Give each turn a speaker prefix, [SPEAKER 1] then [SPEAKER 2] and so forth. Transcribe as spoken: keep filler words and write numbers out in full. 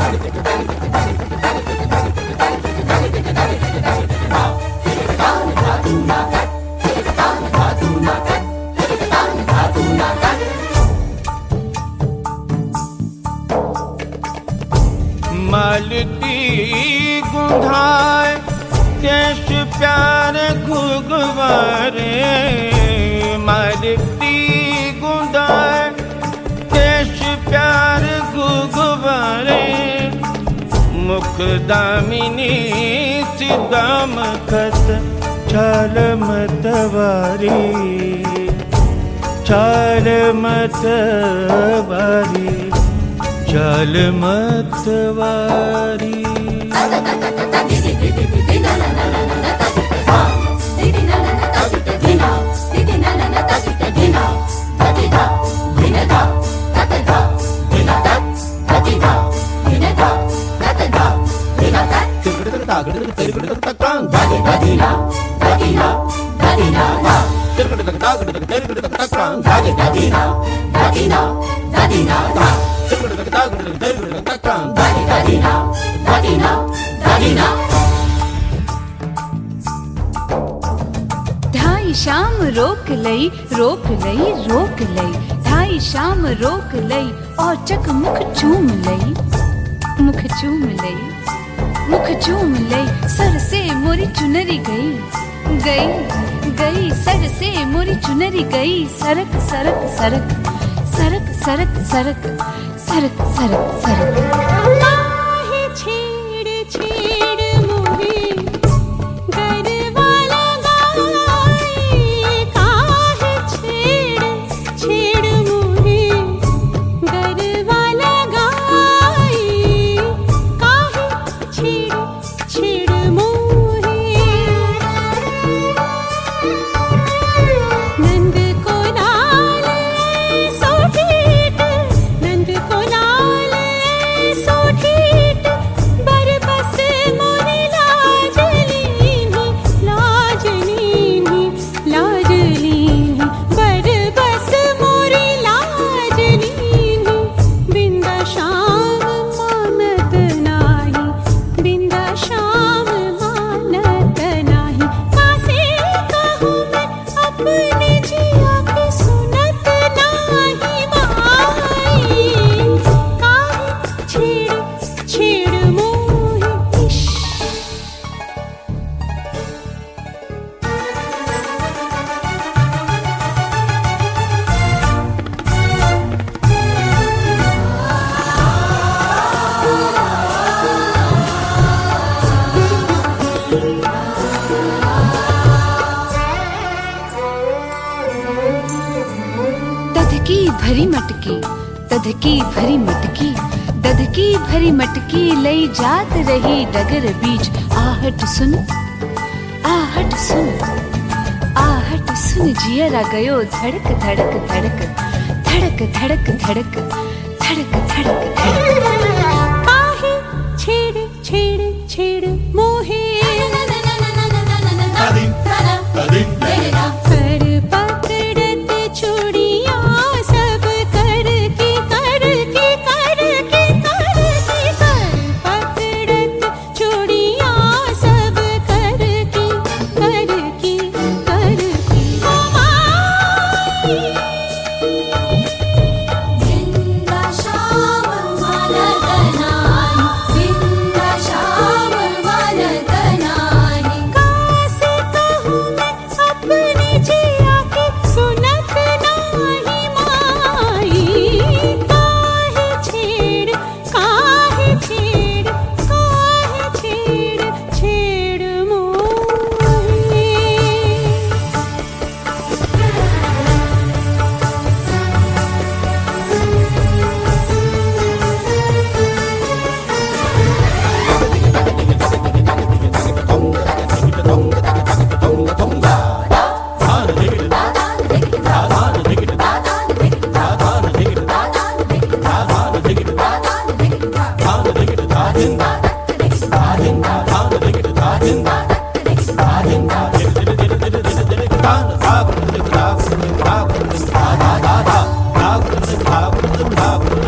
[SPEAKER 1] मालती गुंधाए केश प्यार घुघवारे, मालती गुंधाए केश प्यार घुघवारे, मुख दामिनी सिदाम खत छाल मतवारी, छाल मतवारी, छाल मतवारी।
[SPEAKER 2] ढाई शाम रोक लई रोक लई रोक लई, ढाई शाम रोक लई और चक मुख चूम लई, मुख चूम लई, मुख चूम लई, सर से मोरी चुनरी गई गई गई, सर से मोरी चुनरी गई, सरक सरक सरक सरक सरक सरक सरक सरक सरक।
[SPEAKER 3] काहे छेड़ छेड़ मोहे गरवाला गाए, काहे छेड़ छेड़ मोहे गरवाला गाए, काहे छेड़ छेड़ मोहे। नंद को लाल सोठीट, नंद को लाल सोठीट, बरबस मोरी लाजली लाजली लाजली, बरबस मोरी लाजली, बिंदा शाम मानत नाही, बिंदा शाम मानत नाही, कासे कहूँ मैं अपने जिया की सुनत नाही माई, काहे छेड़ छेड़ मोहे इश्क।
[SPEAKER 2] दधकी भरी मटकी, दधकी भरी मटकी, दधकी भरी मटकी लई जात रही डगर बीच, आहट सुन आहट सुन आहट सुन, जियरा गयो धड़क धड़क धड़क धड़क धड़क धड़क धड़क धड़क धड़क।
[SPEAKER 3] काहे छेड़ छेड़ छेड़ मोहे कर पकड़त चूड़ियां सब कर की कर की कर की कर की, कर पकड़त चूड़ियां सब कर की कर की कर की। ओ माई जिंदा शाम मानत नाही, जिंदा शाम मानत नाही, कासे कहूँ मैं अपने जिया की सुनत नाही माई, काहे छेड़ काहे छेड़ काहे छेड़ छेड़ मोहे।
[SPEAKER 1] Bye.